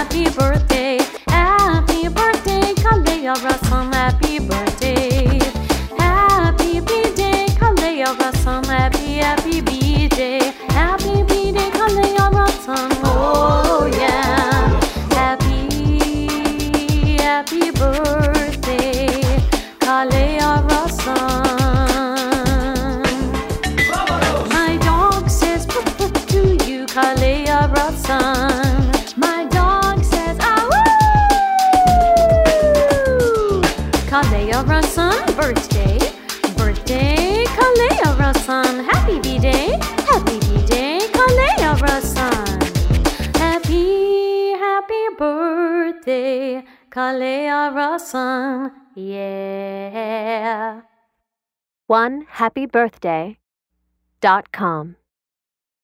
happy birthday, Kalea Rasan, happy birthday. Happy B-Day, Kalea Rasan, happy B-Day. Happy B-Day, Kalea Rasan, oh yeah. Happy birthday, Kalea Rasan. My dog says to you, Kalea Rasan. My dog says Kalea Rasan, birthday, Kalea Rasan. Happy B-Day, Kalea Rasan. Happy birthday, Kalea Rasan, yeah. OneHappyBirthday.com